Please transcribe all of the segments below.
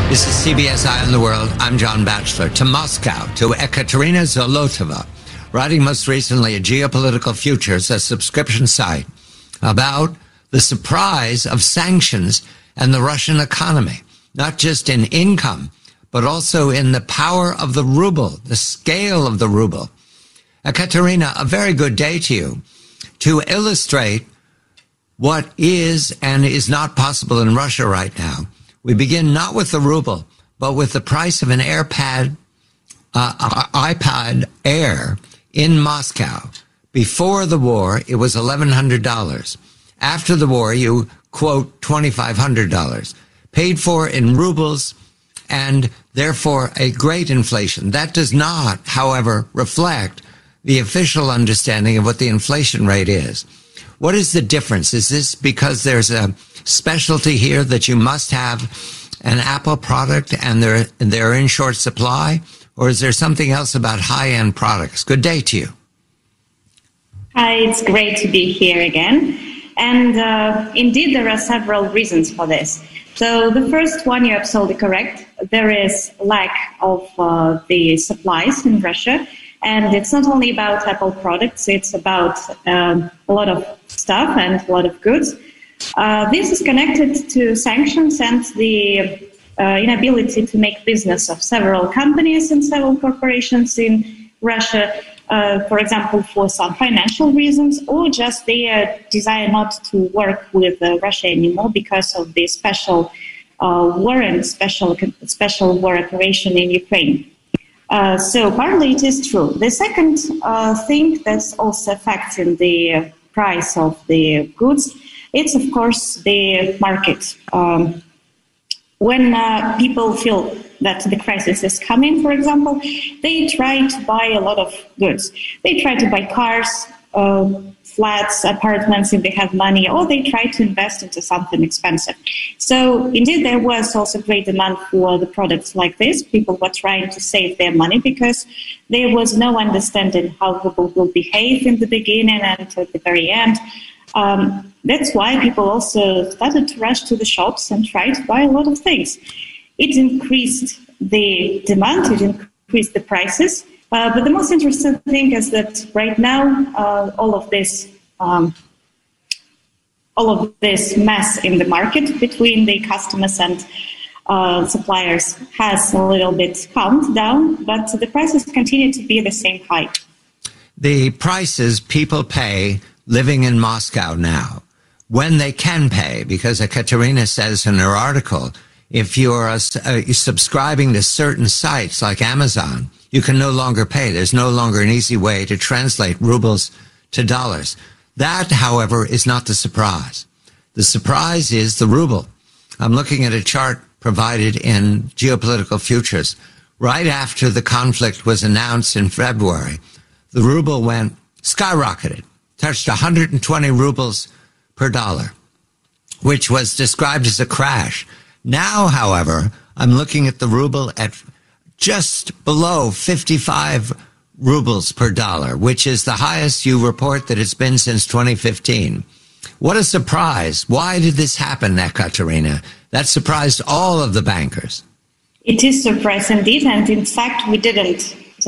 This is CBS Eye on the World. I'm John Batchelor. To Moscow, to Ekaterina Zolotova, writing most recently at Geopolitical Futures, a subscription site, about the surprise of sanctions and the Russian economy, not just in income, but also in the power of the ruble, the scale of the ruble. Ekaterina, a very good day to you. To illustrate what is and is not possible in Russia right now, we begin not with the ruble, but with the price of an iPad Air in Moscow. Before the war, it was $1,100. After the war, you quote $2,500. Paid for in rubles, and therefore a great inflation. That does not, however, reflect the official understanding of what the inflation rate is. What is the difference? Is this because there's a specialty here that you must have an Apple product and they're in short supply? Or is there something else about high-end products? Good day to you. Hi, it's great to be here again. And indeed, there are several reasons for this. So the first one, you're absolutely correct. There is lack of the supplies in Russia. And it's not only about Apple products, it's about a lot of stuff and a lot of goods. This is connected to sanctions and the inability to make business of several companies and several corporations in Russia, for example, for some financial reasons, or just their desire not to work with Russia anymore because of the special war and special war operation in Ukraine. So partly it is true. The second thing that's also affecting the price of the goods, it's of course the market. When people feel that the crisis is coming, for example, they try to buy a lot of goods. They try to buy cars, flats, apartments if they have money, or they try to invest into something expensive. So indeed, there was also great demand for the products like this. People were trying to save their money because there was no understanding how ruble will behave in the beginning and at the very end. That's why people also started to rush to the shops and try to buy a lot of things. It increased the demand, it increased the prices. But the most interesting thing is that right now, all of this mess in the market between the customers and suppliers has a little bit calmed down, but the prices continue to be the same high. The prices people pay living in Moscow now, when they can pay, because Ekaterina says in her article, if you're subscribing to certain sites like Amazon, you can no longer pay. There's no longer an easy way to translate rubles to dollars. That, however, is not the surprise. The surprise is the ruble. I'm looking at a chart provided in Geopolitical Futures. Right after the conflict was announced in February, the ruble skyrocketed, touched 120 rubles per dollar, which was described as a crash. Now, however, I'm looking at the ruble at just below 55 rubles per dollar, which is the highest you report that it's been since 2015. What a surprise. Why did this happen, Ekaterina? That surprised all of the bankers. It is surprising indeed, and in fact, we didn't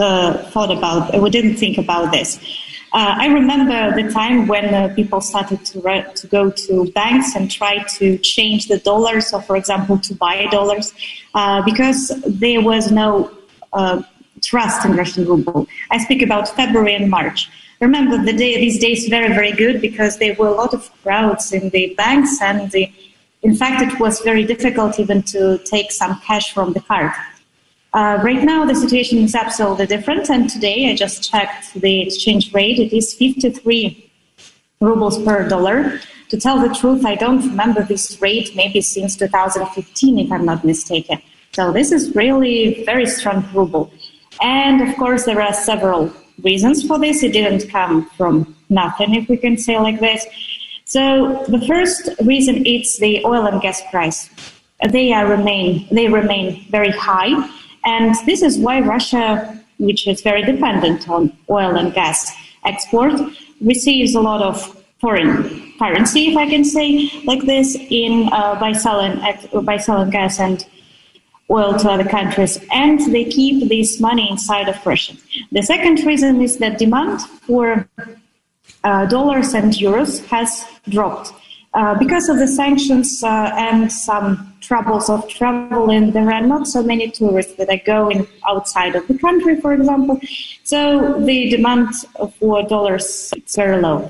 think about this. I remember the time when people started to go to banks and try to change the dollars, or for example, to buy dollars, because there was no trust in Russian ruble. I speak about February and March. Remember these days very, very good because there were a lot of crowds in the banks, and in fact, it was very difficult even to take some cash from the card. Right now, the situation is absolutely different, and today I just checked the exchange rate. It is 53 rubles per dollar. To tell the truth, I don't remember this rate maybe since 2015, if I'm not mistaken. So this is really very strong ruble. And of course, there are several reasons for this. It didn't come from nothing, if we can say like this. So the first reason is the oil and gas price. They remain very high. And this is why Russia, which is very dependent on oil and gas export, receives a lot of foreign currency, if I can say like this, by selling gas and oil to other countries, and they keep this money inside of Russia. The second reason is that demand for dollars and euros has dropped. Because of the sanctions and some troubles of traveling, there are not so many tourists that are going outside of the country, for example. So the demand for dollars is very low.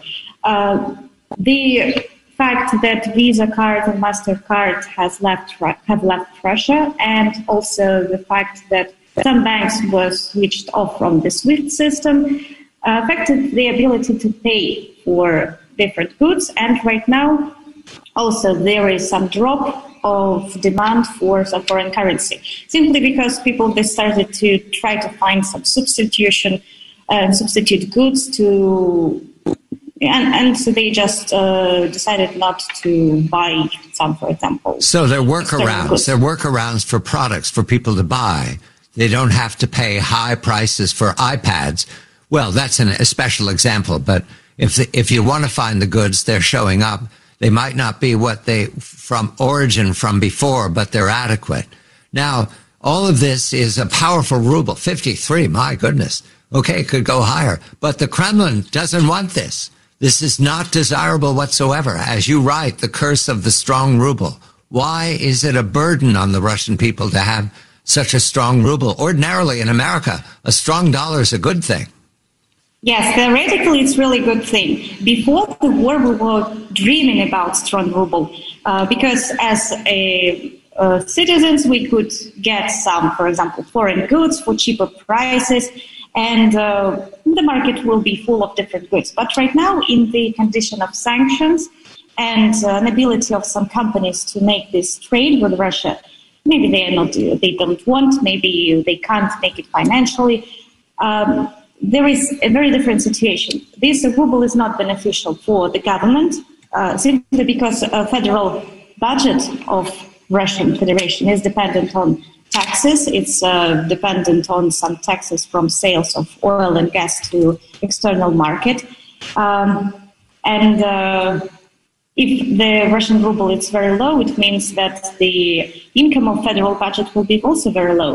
The fact that Visa card and MasterCard have left Russia, and also the fact that some banks were switched off from the SWIFT system, affected the ability to pay for different goods. And right now, also there is some drop of demand for some foreign currency, simply because people they started to try to find some substitute goods to. And so they just decided not to buy some, for example. So there are workarounds. There are workarounds for products for people to buy. They don't have to pay high prices for iPads. Well, that's a special example. But if you want to find the goods, they're showing up. They might not be what they from origin from before, but they're adequate. Now, all of this is a powerful ruble, 53. My goodness. Okay, it could go higher. But the Kremlin doesn't want this. This is not desirable whatsoever. As you write, the curse of the strong ruble. Why is it a burden on the Russian people to have such a strong ruble? Ordinarily in America, a strong dollar is a good thing. Yes, theoretically, it's really a good thing. Before the war, we were dreaming about strong ruble because as citizens, we could get some, for example, foreign goods for cheaper prices, and the market will be full of different goods. But right now, in the condition of sanctions and inability of some companies to make this trade with Russia, maybe they don't want, maybe they can't make it financially. There is a very different situation. This ruble is not beneficial for the government simply because a federal budget of Russian Federation is dependent on taxes. It's dependent on some taxes from sales of oil and gas to external market. If the Russian ruble is very low, it means that the income of federal budget will be also very low.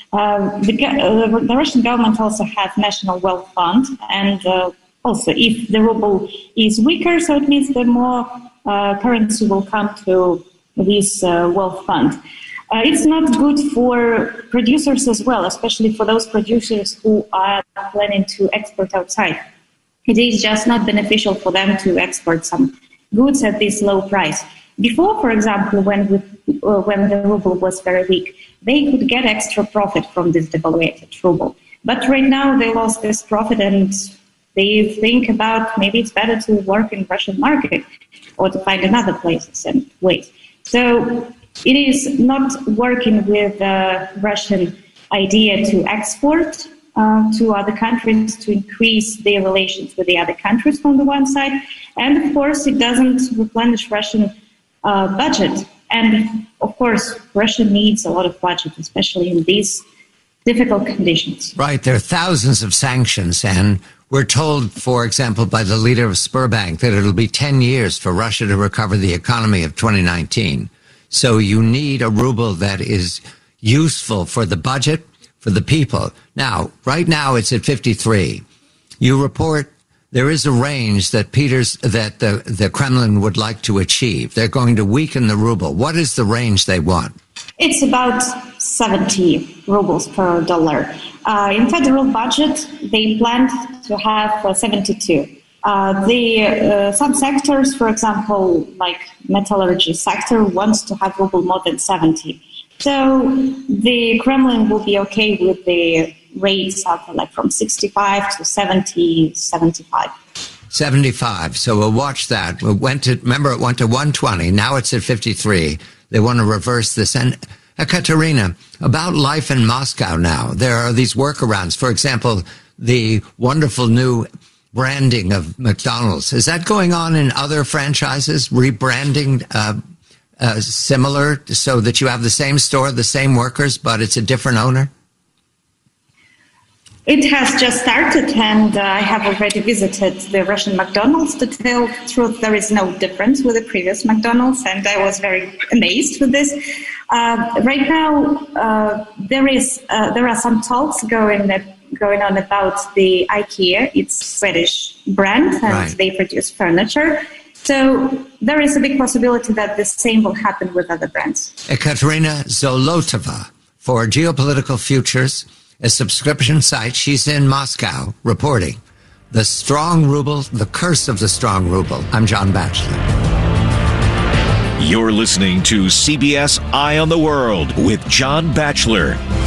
The Russian government also has National Wealth Fund, and also if the ruble is weaker, so it means that more currency will come to this wealth fund. It's not good for producers as well, especially for those producers who are planning to export outside. It is just not beneficial for them to export some goods at this low price. Before, for example, when the ruble was very weak, they could get extra profit from this devaluated ruble. But right now they lost this profit and they think about maybe it's better to work in Russian market or to find another places and ways. So it is not working with the Russian idea to export to other countries, to increase their relations with the other countries from the one side. And of course, it doesn't replenish Russian budget. And of course, Russia needs a lot of budget, especially in these difficult conditions. Right. There are thousands of sanctions, and we're told, for example, by the leader of Sberbank that it'll be 10 years for Russia to recover the economy of 2019. So you need a ruble that is useful for the budget, for the people. Now, right now it's at 53. You report there is a range that the Kremlin would like to achieve. They're going to weaken the ruble. What is the range they want? It's about 70 rubles per dollar. In federal budget, they planned to have 72. Some sectors, for example, like metallurgy sector, wants to have ruble more than 70. So the Kremlin will be okay with the rates of like from 65 to 70, 75. 75. So we'll watch that. Remember, it went to 120. Now it's at 53. They want to reverse this. And Ekaterina, about life in Moscow now, there are these workarounds. For example, the wonderful new branding of McDonald's. Is that going on in other franchises? Rebranding similar so that you have the same store, the same workers, but it's a different owner? It has just started, and I have already visited the Russian McDonald's. To tell the truth, there is no difference with the previous McDonald's, and I was very amazed with this. Right now, there are some talks going on about the IKEA. It's a Swedish brand, and Right. they produce furniture. So there is a big possibility that the same will happen with other brands. Ekaterina Zolotova for Geopolitical Futures, a subscription site. She's in Moscow reporting the strong ruble, the curse of the strong ruble. I'm John Batchelor. You're listening to CBS Eye on the World with John Batchelor.